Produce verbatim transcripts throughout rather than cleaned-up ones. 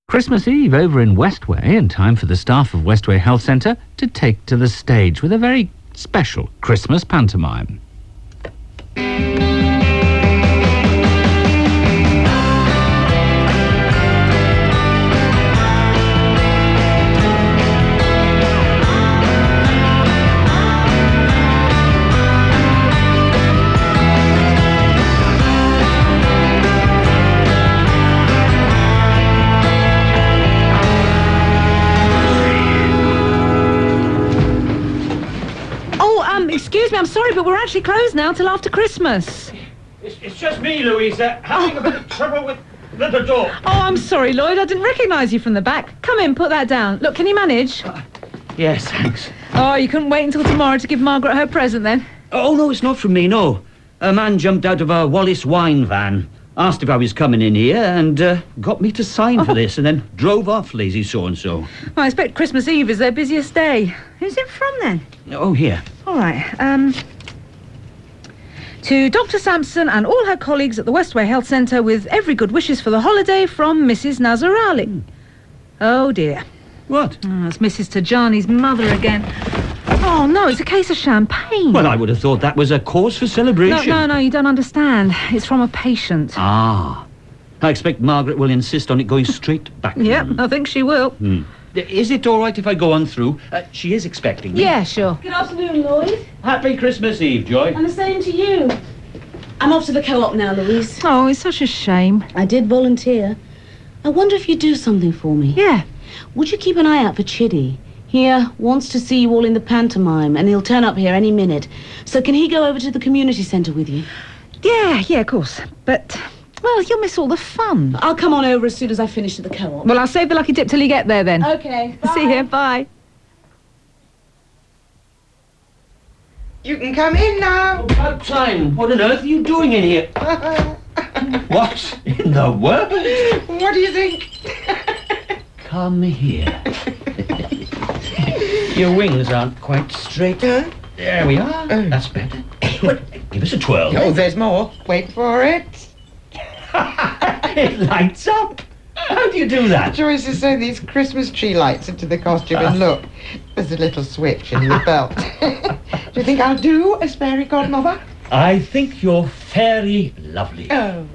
Christmas Eve over in Westway, and time for the staff of Westway Health Centre to take to the stage with a very special Christmas pantomime. Excuse me, I'm sorry, but we're actually closed now till after Christmas. It's, it's just me, Louisa, having oh. a bit of trouble with the, the door. Oh, I'm sorry, Lloyd. I didn't recognise you from the back. Come in, put that down. Look, can you manage? Uh, yes, thanks. Oh, you couldn't wait until tomorrow to give Margaret her present, then? Oh, no, it's not from me, no. A man jumped out of a Wallace wine van, asked if I was coming in here, and uh, got me to sign oh. for this, and then drove off, lazy so-and-so. Well, I expect Christmas Eve is their busiest day. Who's it from, then? Oh, here. All right, um... to Doctor Sampson and all her colleagues at the Westway Health Centre with every good wishes for the holiday from Missus Nazarali. Mm. Oh, dear. What? Oh, it's Missus Tajani's mother again. Oh, no, it's a case of champagne. Well, I would have thought that was a cause for celebration. No, no, no, you don't understand. It's from a patient. Ah. I expect Margaret will insist on it going straight back. Yep, I think she will. Hmm. Is it all right if I go on through? Uh, she is expecting me. Yeah, sure. Good afternoon, Lloyd. Happy Christmas Eve, Joy. And the same to you. I'm off to the co-op now, Louise. Oh, it's such a shame. I did volunteer. I wonder if you'd do something for me. Yeah. Would you keep an eye out for Chiddy? He uh, wants to see you all in the pantomime, and he'll turn up here any minute. So can he go over to the community centre with you? Yeah, yeah, of course. But... well, you'll miss all the fun. I'll come on over as soon as I finish at the co-op. Well, I'll save the lucky dip till you get there, then. OK, bye. See you, bye. You can come in now. Oh, about time. What on earth are you doing in here? What in the world? What do you think? Come here. Your wings aren't quite straight. Huh? There we are. Uh. That's better. Well, give us a twirl. Oh, there's more. Wait for it. It lights up. How do you do that? Joyce has sewn these Christmas tree lights into the costume, and look, there's a little switch in your belt. Do you think I'll do as fairy godmother? I think you're very lovely. Oh.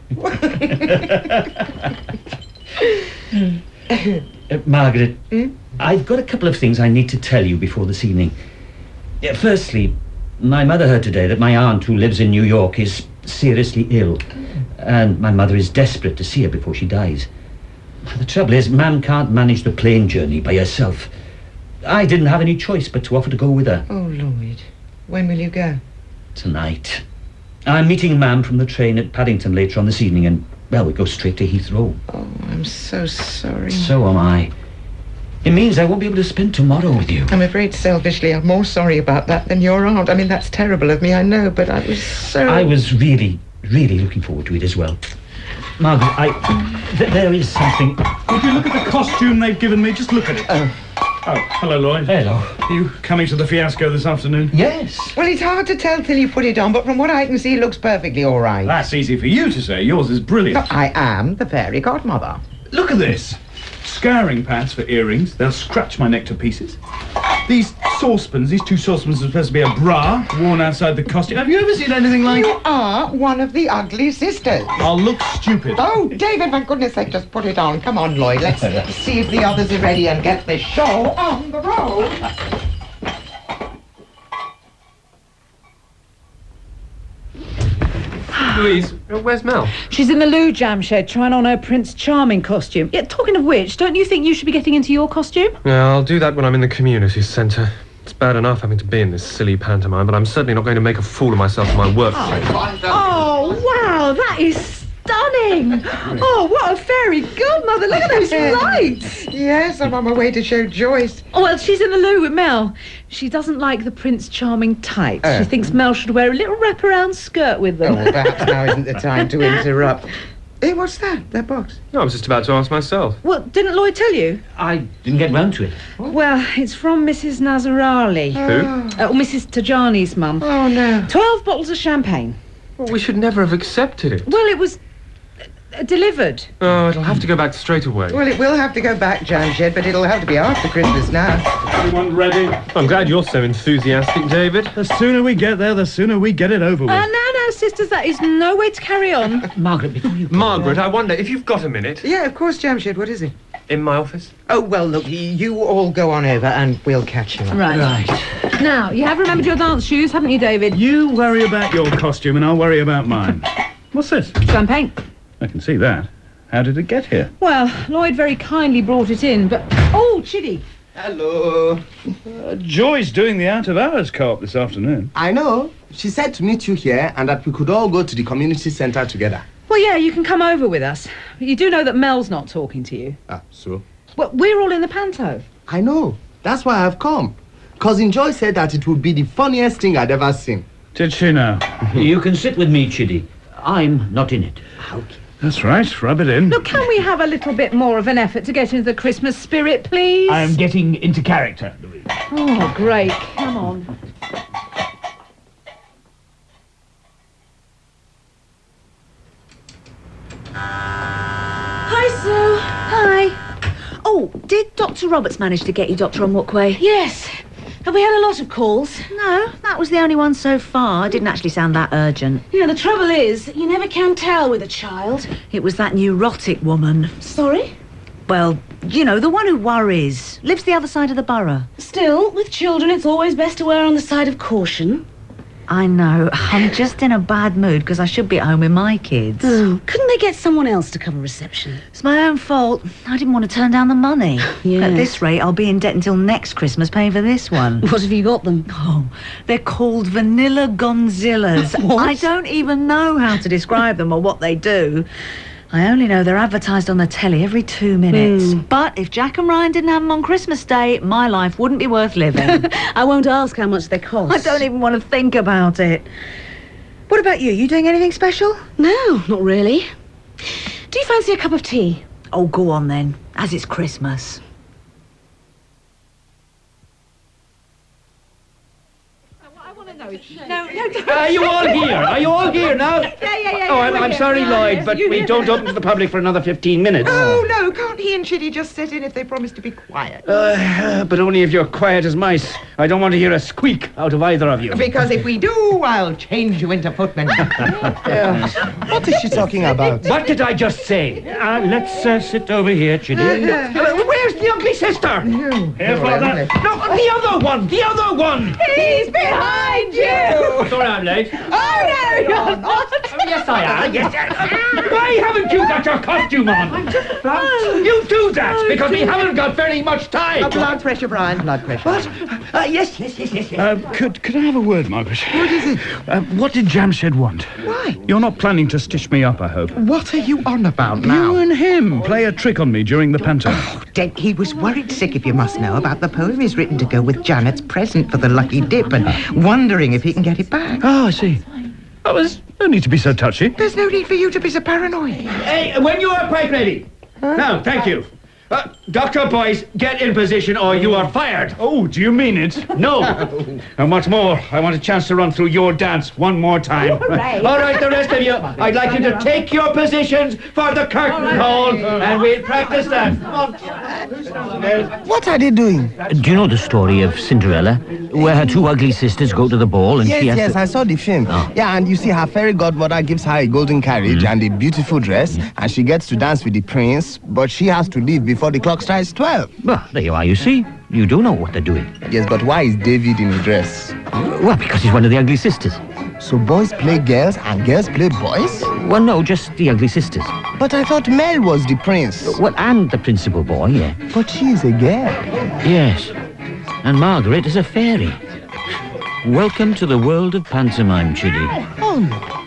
uh, Margaret, mm? I've got a couple of things I need to tell you before this evening. Uh, firstly, my mother heard today that my aunt, who lives in New York, is seriously ill. And my mother is desperate to see her before she dies. The trouble is, Mam can't manage the plane journey by herself. I didn't have any choice but to offer to go with her. Oh, Lloyd. When will you go? Tonight. I'm meeting Mam from the train at Paddington later on this evening, and, well, we go straight to Heathrow. Oh, I'm so sorry. So am I. It means I won't be able to spend tomorrow with you. I'm afraid, selfishly, I'm more sorry about that than your aunt. I mean, that's terrible of me, I know, but I was so... I was really... really looking forward to it as well. Margaret, I... Th- there is something... Would you look at the costume they've given me? Just look at it. Oh. Oh, hello, Lloyd. Hello. Are you coming to the fiasco this afternoon? Yes. Well, it's hard to tell till you put it on, but from what I can see, it looks perfectly all right. That's easy for you to say. Yours is brilliant. No, I am the fairy godmother. Look at this. Scouring pads for earrings. They'll scratch my neck to pieces. These saucepans, these two saucepans are supposed to be a bra worn outside the costume. Have you ever seen anything like... You are one of the ugly sisters. I'll look stupid. Oh, David, for goodness sake, just put it on. Come on, Lloyd, let's see if the others are ready and get this show on the road. Louise, where's Mel? She's in the loo jam shed trying on her Prince Charming costume. Yeah, talking of which, don't you think you should be getting into your costume? Yeah, I'll do that when I'm in the community centre. It's bad enough having to be in this silly pantomime, but I'm certainly not going to make a fool of myself in my workplace. Oh, wow, that is stunning. Oh, what a fairy godmother. Look at those lights. Yes, I'm on my way to show Joyce. Oh, well, she's in the loo with Mel. She doesn't like the Prince Charming tights. Oh. She thinks Mel should wear a little wraparound skirt with them. Oh, well, perhaps now isn't the time to interrupt. Hey, what's that? That box? No, I was just about to ask myself. Well, didn't Lloyd tell you? I didn't get round to it. What? Well, it's from Missus Nazarali. Who? Uh, or Missus Tajani's mum. Oh, no. Twelve bottles of champagne. Well, we should never have accepted it. Well, it was... uh, delivered. Oh, it'll have to go back straight away. Well, it will have to go back, Jamshed, but it'll have to be after Christmas now. Everyone ready? I'm glad you're so enthusiastic, David. The sooner we get there, the sooner we get it over with. Uh, no, no, sisters, that is no way to carry on. Margaret, before you... Margaret, I wonder if you've got a minute. Yeah, of course, Jamshed. What is it? In my office? Oh, well, look, you all go on over and we'll catch you up. Right. Right. Now, you have remembered your dance shoes, haven't you, David? You worry about your costume and I'll worry about mine. What's this? Champagne. I can see that. How did it get here? Well, Lloyd very kindly brought it in, but... Oh, Chitty. Hello. Uh, Joy's doing the out-of-hours co-op this afternoon. I know. She said to meet you here and that we could all go to the community centre together. Well, yeah, you can come over with us. But you do know that Mel's not talking to you. Ah, so? Well, we're all in the panto. I know. That's why I've come. Cousin Joy said that it would be the funniest thing I'd ever seen. Did she now? You can sit with me, Chiddy. I'm not in it. Okay. That's right. Rub it in. Look, can we have a little bit more of an effort to get into the Christmas spirit, please? I am getting into character. Oh, great. Come on. Hi, Sue. Hi. Oh, did Doctor Roberts manage to get you, Doctor Onwokwe? Yes. Have we had a lot of calls? No, that was the only one so far. It didn't actually sound that urgent. You know, the trouble is, you never can tell with a child. It was that neurotic woman. Sorry? Well, you know, the one who worries. Lives the other side of the borough. Still, with children, it's always best to err on the side of caution. I know. I'm just in a bad mood because I should be at home with my kids. Oh, couldn't they get someone else to cover reception? It's my own fault. I didn't want to turn down the money. Yes. At this rate, I'll be in debt until next Christmas paying for this one. What have you got them? Oh, they're called Vanilla Gonzillas. What? I don't even know how to describe them or what they do. I only know they're advertised on the telly every two minutes. Mm. But if Jack and Ryan didn't have them on Christmas Day, my life wouldn't be worth living. I won't ask how much they cost. I don't even want to think about it. What about you? You doing anything special? No, not really. Do you fancy a cup of tea? Oh, go on then, as it's Christmas. No, no, don't. Are you all here? Are you all here now? Yeah, yeah, yeah. Oh, yeah, I'm, we're I'm here. sorry, Yeah, Lloyd, yes, but you we hear don't that. open to the public for another fifteen minutes. Oh, no, can't he and Chitty just sit in if they promise to be quiet? Uh, but only if you're quiet as mice. I don't want to hear a squeak out of either of you. Because if we do, I'll change you into footmen. What is she talking about? What did I just say? Uh, let's uh, sit over here, Chiddy. Uh, where's the ugly sister? Here, Father. No, the other one! The other one! He's behind you! Sorry I'm late. Oh, no, you're not. Oh, yes, I am. Yes, yes. Why haven't you got your costume on? I'm just about You do that, because we haven't got very much time. Uh, blood pressure, Brian, blood pressure. What? Uh, yes, yes, yes, yes, yes. Uh, could could I have a word, Margaret? What is it? Uh, what did Jamshed want? Why? You're not planning to stitch me up, I hope. What are you on about You now? and him play a trick on me during the panto. Oh, Dave, he was worried sick, if you must know, about the poem he's written to go with Janet's present for the lucky dip and wondering if he can get it back. Oh, I see. Oh, there's no need to be so touchy. There's no need for you to be so paranoid. Hey, when you are quite ready. Now, thank you. Uh, Doctor Boyce, get in position or you are fired. Oh, do you mean it? No. And what's more, I want a chance to run through your dance one more time. All right. All right, the rest of you, I'd like you to take your positions for the curtain call, and we'll practice that. What are they doing? Do you know the story of Cinderella, where her two ugly sisters go to the ball and Yes, she has yes, to... I saw the film. Yeah, and you see her fairy godmother gives her a golden carriage and a beautiful dress, and she gets to dance with the prince, but she has to leave before the clock strikes twelve. Well, there you are, you see. You do know what they're doing. Yes, but why is David in a dress? Well, because he's one of the ugly sisters. So boys play girls and girls play boys? Well, no, just the ugly sisters. But I thought Mel was the prince. Well, and the principal boy, yeah. But she's a girl. Yes. And Margaret is a fairy. Welcome to the world of pantomime, Chiddy. Oh, no.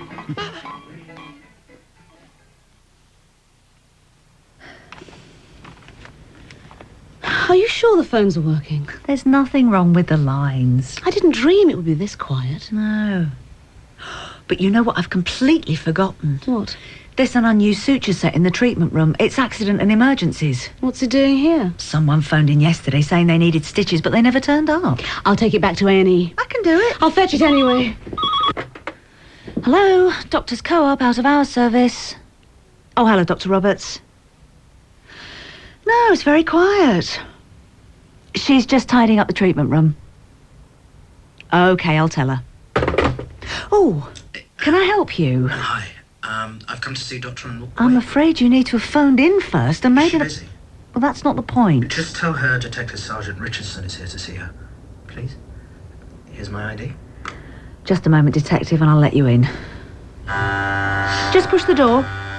Are you sure the phones are working? There's nothing wrong with the lines. I didn't dream it would be this quiet. No. But you know what I've completely forgotten? What? There's an unused suture set in the treatment room. It's accident and emergencies. What's it doing here? Someone phoned in yesterday saying they needed stitches, but they never turned up. I'll take it back to A and E. I can do it. I'll fetch it anyway. Hello, Doctor's Co-op out of hours service. Oh, hello, Doctor Roberts. No, it's very quiet. She's just tidying up the treatment room. OK, I'll tell her. Oh, can I help you? Hi. Um, I've come to see Doctor Unwell. I'm afraid you need to have phoned in first and made Is she it... busy? Well, that's not the point. Just tell her Detective Sergeant Richardson is here to see her. Please. Here's my I D. Just a moment, Detective, and I'll let you in. Just push the door.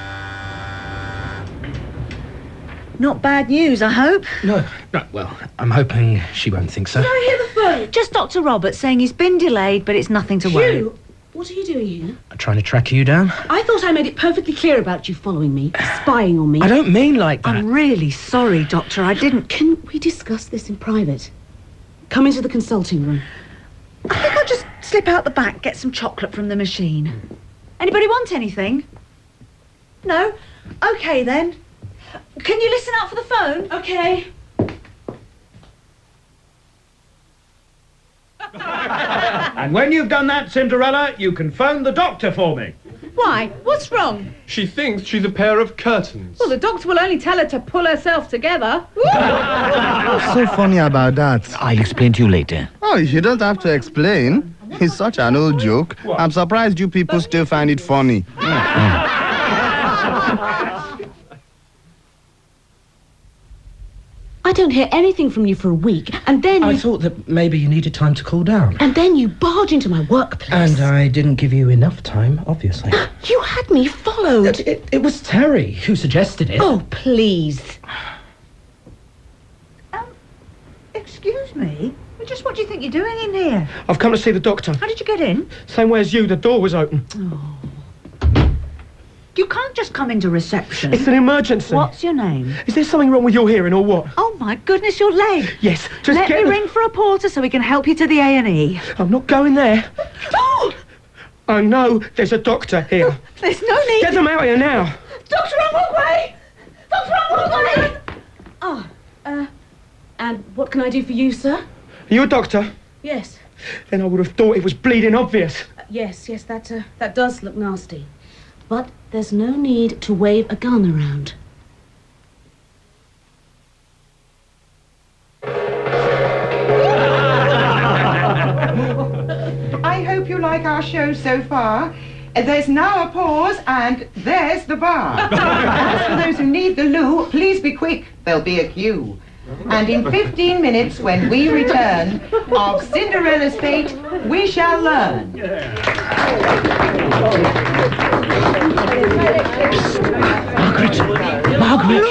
Not bad news, I hope. No, no, well, I'm hoping she won't think so. Did I hear the phone? Just Doctor Roberts saying he's been delayed, but it's nothing to worry. Hugh, what are you doing here? I'm trying to track you down. I thought I made it perfectly clear about you following me, spying on me. I don't mean like that. I'm really sorry, Doctor. I didn't... Can we discuss this in private? Come into the consulting room. I think I'll just slip out the back, get some chocolate from the machine. Anybody want anything? No? OK, then. Can you listen out for the phone? OK. And when you've done that, Cinderella, you can phone the doctor for me. Why? What's wrong? She thinks she's a pair of curtains. Well, the doctor will only tell her to pull herself together. What's so funny about that? I'll explain to you later. Oh, you don't have to explain. It's such an old joke. I'm surprised you people still find it funny. I don't hear anything from you for a week, and then I you... thought that maybe you needed time to cool down. And then you barge into my workplace. And I didn't give you enough time, obviously. You had me followed. It, it, it was Terry who suggested it. Oh, please. Um, excuse me? Well, just what do you think you're doing in here? I've come to see the doctor. How did you get in? Same way as you, the door was open. Oh. You can't just come into reception. It's an emergency. What's your name? Is there something wrong with your hearing or what? Oh, my goodness, your leg. Yes, just Let get me the- ring for a porter so we can help you to the A and E. I'm not going there. Oh! I know there's a doctor here. There's no need... Get them out here now. Doctor Unwell! Doctor Unwell! Oh, uh, and what can I do for you, sir? Are you a doctor? Yes. Then I would have thought it was bleeding obvious. Uh, yes, yes, that, uh, that does look nasty. But there's no need to wave a gun around. I hope you like our show so far. Uh, There's now a pause, and there's the bar. As for those who need the loo, please be quick. There'll be a queue. And in fifteen minutes, when we return, of Cinderella's fate, we shall learn. Margaret! Margaret!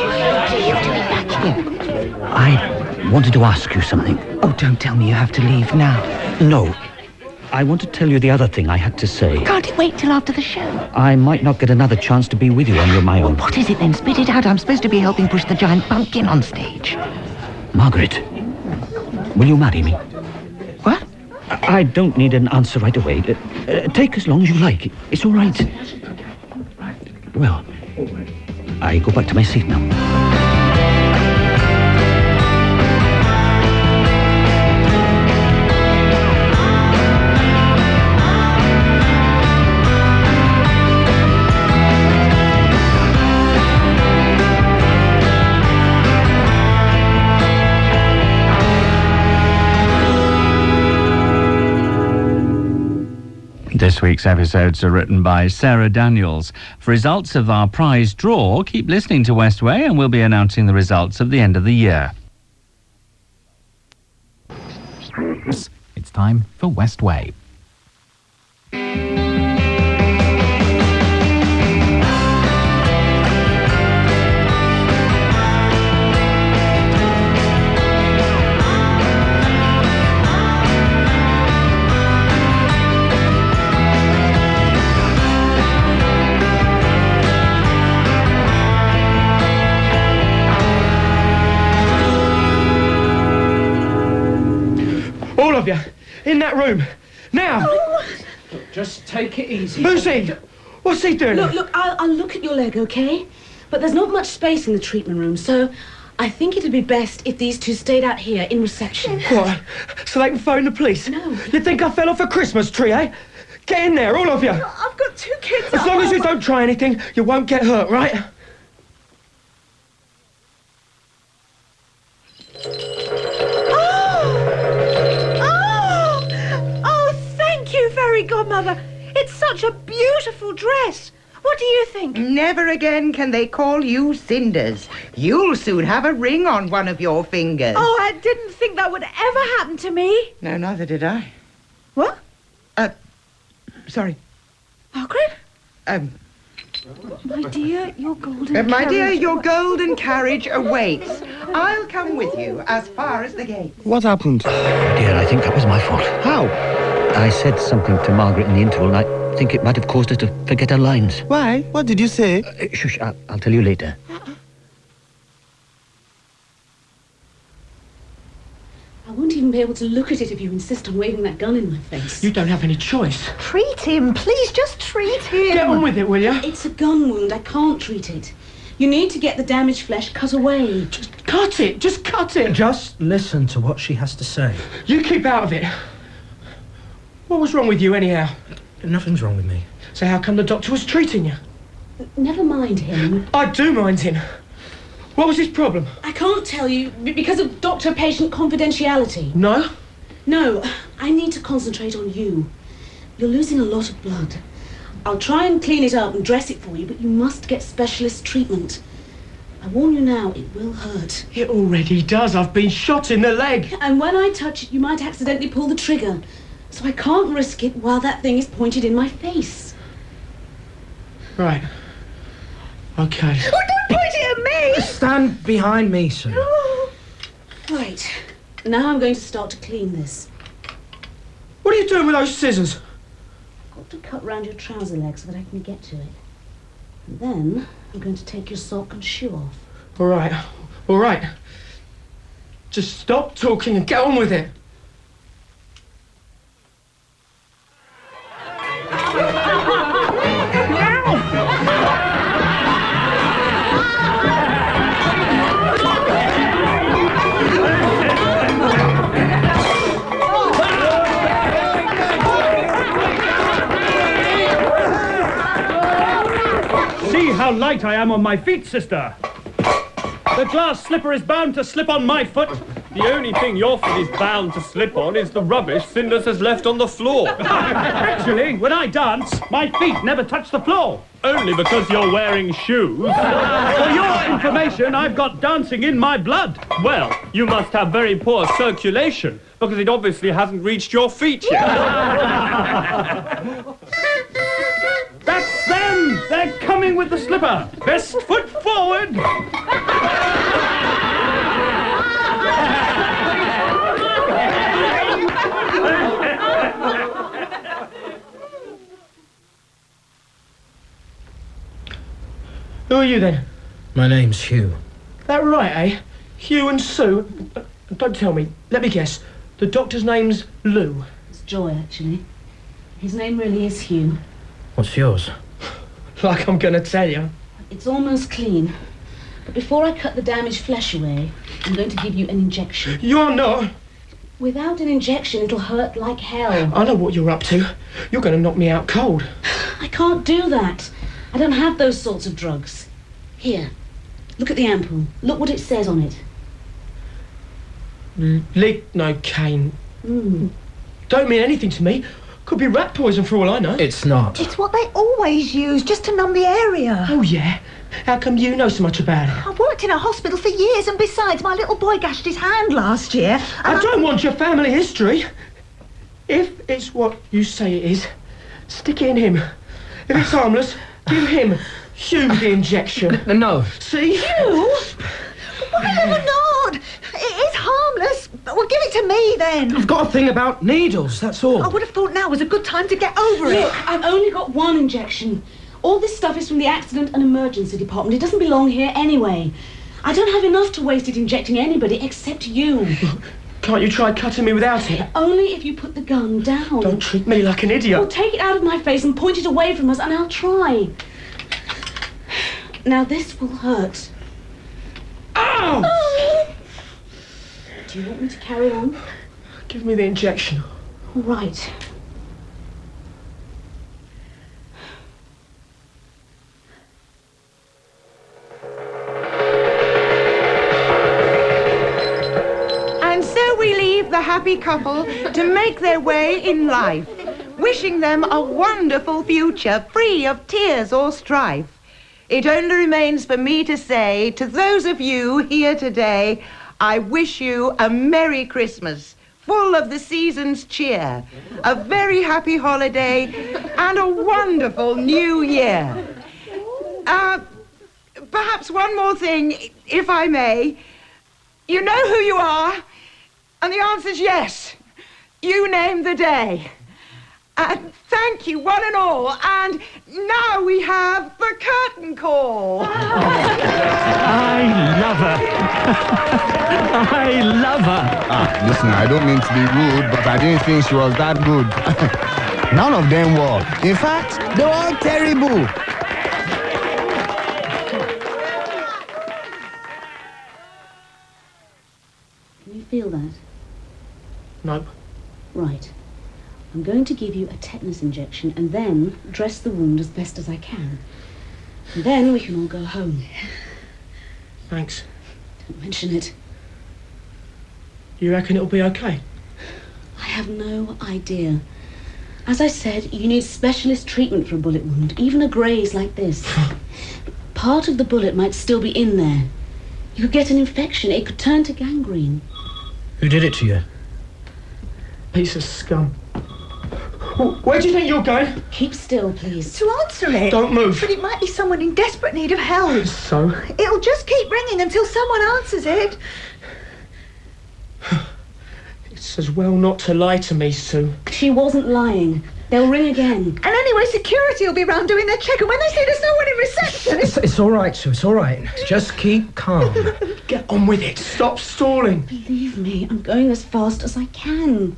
I wanted to ask you something. Oh, don't tell me you have to leave now. No. I want to tell you the other thing I had to say. Can't it wait till after the show? I might not get another chance to be with you on your my own. What is it then? Spit it out. I'm supposed to be helping push the giant pumpkin on stage. Margaret, will you marry me? What? I I don't need an answer right away. Uh, uh, take as long as you like. It's all right. Well, I go back to my seat now. This week's episodes are written by Sarah Daniels. For results of our prize draw, keep listening to Westway and we'll be announcing the results at the end of the year. It's time for Westway. All of you, in that room. Now! Just take it easy. Who's he? What's he doing? Look, look, I'll, I'll look at your leg, okay? But there's not much space in the treatment room, so I think it'd be best if these two stayed out here in reception. What? So they can phone the police? No. You think I fell off a Christmas tree, eh? Get in there, all of you. I've got two kids. As long as you don't try anything, you won't get hurt, right? Mother. It's such a beautiful dress. What do you think? Never again can they call you Cinders. You'll soon have a ring on one of your fingers. Oh, I didn't think that would ever happen to me. No, neither did I. What? Uh, sorry. Margaret? Um, My dear, your golden uh, my dear, carriage- your golden carriage awaits. I'll come with you as far as the gate. What happened? Dear, I think that was my fault. How? I said something to Margaret in the interval, and I think it might have caused her to forget her lines. Why? What did you say? Uh, shush, I'll, I'll tell you later. I won't even be able to look at it if you insist on waving that gun in my face. You don't have any choice. Treat him. Please just treat him. Get on with it, will you? It's a gun wound. I can't treat it. You need to get the damaged flesh cut away. Just cut it. Just cut it. Just listen to what she has to say. You keep out of it. What was wrong with you, anyhow? Nothing's wrong with me. So how come the doctor was treating you? Never mind him. I do mind him. What was his problem? I can't tell you b- because of doctor-patient confidentiality. No? No, I need to concentrate on you. You're losing a lot of blood. I'll try and clean it up and dress it for you, but you must get specialist treatment. I warn you now, it will hurt. It already does. I've been shot in the leg. And when I touch it, you might accidentally pull the trigger. So I can't risk it while that thing is pointed in my face. Right. Okay. Oh, don't point it at me! Stand behind me, Sue. Right. Now I'm going to start to clean this. What are you doing with those scissors? I've got to cut round your trouser leg so that I can get to it. And then I'm going to take your sock and shoe off. All right. All right. Just stop talking and get on with it. See how light I am on my feet, sister. The glass slipper is bound to slip on my foot. The only thing your foot is bound to slip on is the rubbish Cinders has left on the floor. Actually, when I dance, my feet never touch the floor. Only because you're wearing shoes. For your information, I've got dancing in my blood. Well, you must have very poor circulation, because it obviously hasn't reached your feet yet. That's them! They're coming with the slipper. Best foot forward. Who are you then? My name's Hugh. That right, eh? Hugh and Sue? Uh, Don't tell me. Let me guess. The doctor's name's Lou. It's Joy, actually. His name really is Hugh. What's yours? Like I'm gonna tell you. It's almost clean. But before I cut the damaged flesh away, I'm going to give you an injection. You're not. Without an injection, it'll hurt like hell. I know what you're up to. You're gonna knock me out cold. I can't do that. I don't have those sorts of drugs. Here, look at the ampoule. Look what it says on it. Lignocaine. Mm. Don't mean anything to me. Could be rat poison for all I know. It's not. It's what they always use, just to numb the area. Oh, yeah? How come you know so much about it? I've worked in a hospital for years, and besides, my little boy gashed his hand last year. I don't want your family history. If it's what you say it is, stick it in him. If it's harmless, give him Hugh the injection. No. See? Hugh? Why, oh, Lord! It is harmless. Well, give it to me, then. I've got a thing about needles, that's all. I would have thought now was a good time to get over it. Look, I've only got one injection. All this stuff is from the accident and emergency department. It doesn't belong here anyway. I don't have enough to waste it injecting anybody except you. Can't you try cutting me without it? Only if you put the gun down. Don't treat me like an idiot. Well, take it out of my face and point it away from us, and I'll try. Now, this will hurt. Ow! Do you want me to carry on? Give me the injection. All right. And so we leave the happy couple to make their way in life. wishing them a wonderful future, free of tears or strife. It only remains for me to say to those of you here today, I wish you a Merry Christmas, full of the season's cheer, a very happy holiday, and a wonderful new year. Uh, perhaps one more thing, if I may. You know who you are, and the answer's yes. You name the day. And thank you, one and all. And now we have the curtain call. I love her. I love her. Ah, listen, I don't mean to be rude, but I didn't think she was that good. None of them were. In fact, they were all terrible. Can you feel that? No. Right. I'm going to give you a tetanus injection and then dress the wound as best as I can. And then we can all go home. Thanks. Don't mention it. You reckon it'll be okay? I have no idea. As I said, you need specialist treatment for a bullet wound, even a graze like this. Part of the bullet might still be in there. You could get an infection. It could turn to gangrene. Who did it to you? Piece of scum. Where do you think you're going? Keep still, please. To answer it. Don't move. But it might be someone in desperate need of help. So? It'll just keep ringing until someone answers it. It's as well not to lie to me, Sue. She wasn't lying. They'll ring again. And anyway, security will be round doing their check, and when they see there's no one in reception... It's, it's all right, Sue, it's all right. Just keep calm. Get on with it. Stop stalling. Believe me, I'm going as fast as I can.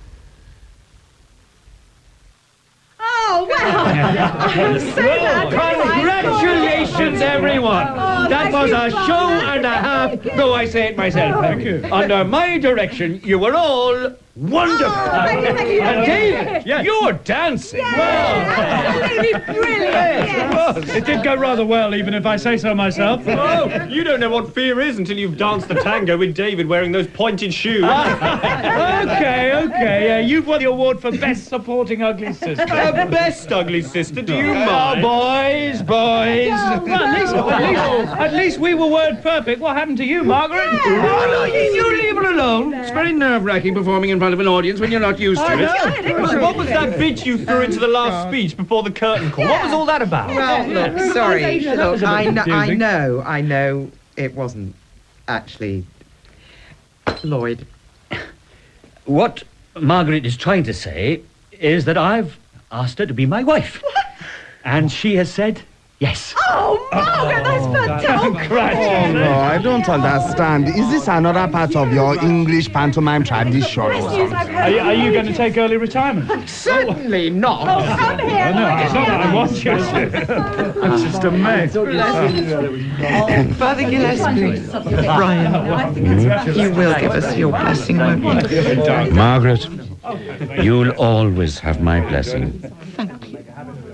Oh, well. I'm so glad. Congratulations, everyone. Oh, that thank was you, a Father. show and a half, though I say it myself. Thank you. Under my direction, you were all wonderful. Oh, thank you, thank you, And thank you. David, you're dancing. Absolutely brilliant. Yes. It did go rather well, even if I say so myself. Oh, you don't know what fear is until you've danced the tango with David wearing those pointed shoes. Okay, okay. Yeah, you've won the award for Best Supporting Ugly Sister. Uh, best ugly sister, do you Oh, mind? boys, boys. Well, at, least, at, least, at least we were word perfect. What happened to you, Margaret? Oh, no, you, you leave her alone. It's very nerve-wracking performing in front of an audience when you're not used to I it. know. What, what was that bit you threw into the last speech before the curtain call? What was all that about? Well, look, sorry. That was Look, a bit I, kn- I confusing. know, I know it wasn't actually Lloyd. What Margaret is trying to say is that I've asked her to be my wife. And she has said yes. Oh, Margaret, that's fantastic. Oh, no, I don't understand. Is this another part of your English pantomime tradition or something? Are you, are you going to take early retirement? Certainly not. Oh, come here. Oh, no, it's not that I want you. It's just a mess. Father Gillespie, Brian, you will give us your blessing, won't you? Margaret, you'll always have my blessing. Thank you.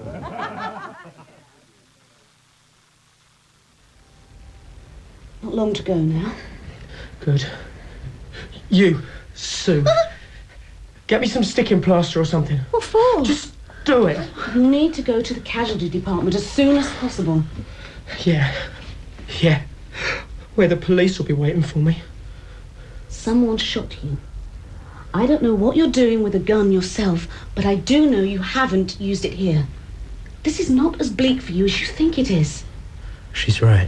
Not long to go now. Good. You, Sue. Get me some sticking plaster or something. What for? Just do it. You need to go to the casualty department as soon as possible. Yeah. Yeah. Where the police will be waiting for me. Someone shot you. I don't know what you're doing with a gun yourself, but I do know you haven't used it here. This is not as bleak for you as you think it is. She's right.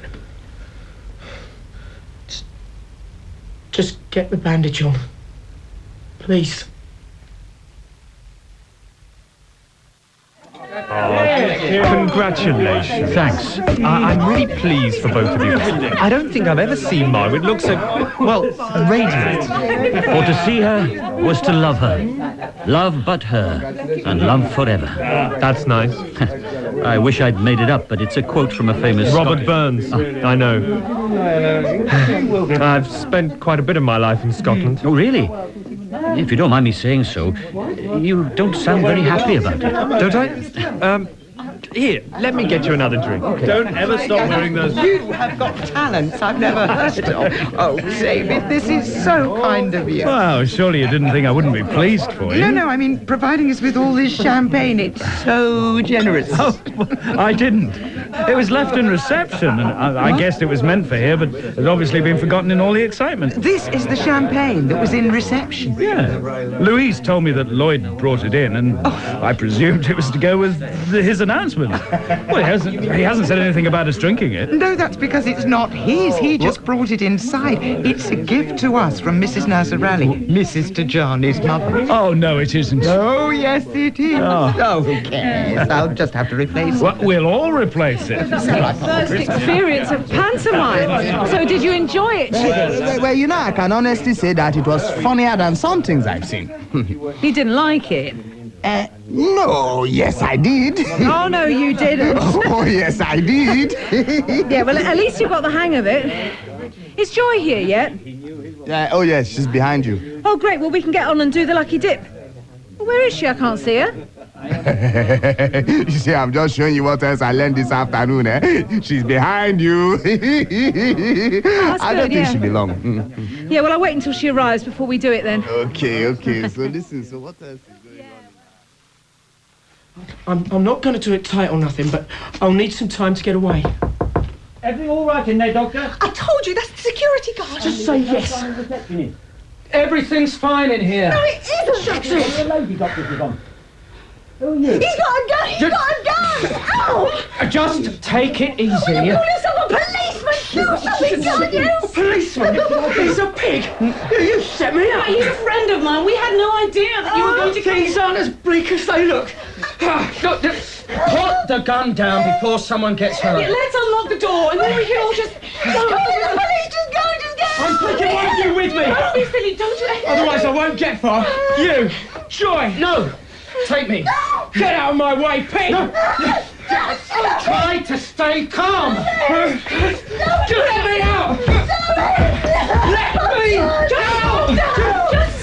Just get the bandage on. Please. Congratulations. Thanks. I- I'm really pleased for both of you. I don't think I've ever seen Margaret look so, well, radiant. For to see her was to love her. Love but her. And love forever. That's nice. I wish I'd made it up, but it's a quote from a famous... Robert Burns. I know. I've spent quite a bit of my life in Scotland. Oh, really? If you don't mind me saying so, you don't sound very happy about it. Don't I? Um, Here, let me get you another drink. Don't ever stop wearing those... You have got talents I've never heard of. Oh, David, this is so kind of you. Wow, surely you didn't think I wouldn't be pleased for you. No, no, I mean, providing us with all this champagne, it's so generous. Oh, I didn't. It was left in reception, and I, I guessed it was meant for here, but it's obviously been forgotten in all the excitement. This is the champagne that was in reception. Yeah. Louise told me that Lloyd brought it in, and I presumed it was to go with the, his announcement. Well, he hasn't, he hasn't said anything about us drinking it. No, that's because it's not his. He just what? brought it inside. It's a gift to us from Missus Nazarelli, Missus DeJohnny's mother. Oh, no, it isn't. Oh, yes, it is. Oh, oh who cares? I'll just have to replace it. Well, we'll all replace it. First experience of pantomime. So did you enjoy it, Chiggy? Well, well, you know, I can honestly say that it was funnier than some things I've seen. You didn't like it? Uh, no, yes, I did. Oh, no, you didn't. Oh, yes, I did. Yeah, well, at least you got the hang of it. Is Joy here yet? Uh, oh, yes, she's behind you. Oh, great. Well, we can get on and do the lucky dip. Well, where is she? I can't see her. You see, I'm just showing you what else I learned this afternoon, eh? She's behind you. Oh, that's I don't good, think yeah. she'll be long. Mm. Yeah, well, I'll wait until she arrives before we do it then. Okay, okay. So listen, so what else is going on? I'm, I'm not going to do it tight or nothing, but I'll need some time to get away. Everything all right in there, Doctor? I told you, that's the security guard. Just say yes. Everything's fine in here. No, it isn't, Doctor. The lady doctor's on. Who are you? He's got a gun! He's Just, got a gun! Ow! Just take it easy. Oh, you're calling someone policeman! Do something, can't you? A policeman? He's a pig! You set me up! He's a friend of mine. We had no idea that you were going to come. Things aren't as bleak as they look. Look, put the gun down before someone gets hurt. Yeah, let's unlock the door and then we can all just... Just go, the police, just go, just go! I'm taking one of you with me! Don't be silly, don't you... Otherwise I won't get far. You! Joy! No! Take me! No. Get out of my way, pig! No. Try to stay calm! No. Just let me out! Let me out! Just...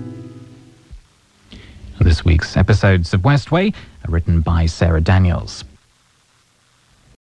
This week's episodes of Westway are written by Sarah Daniels.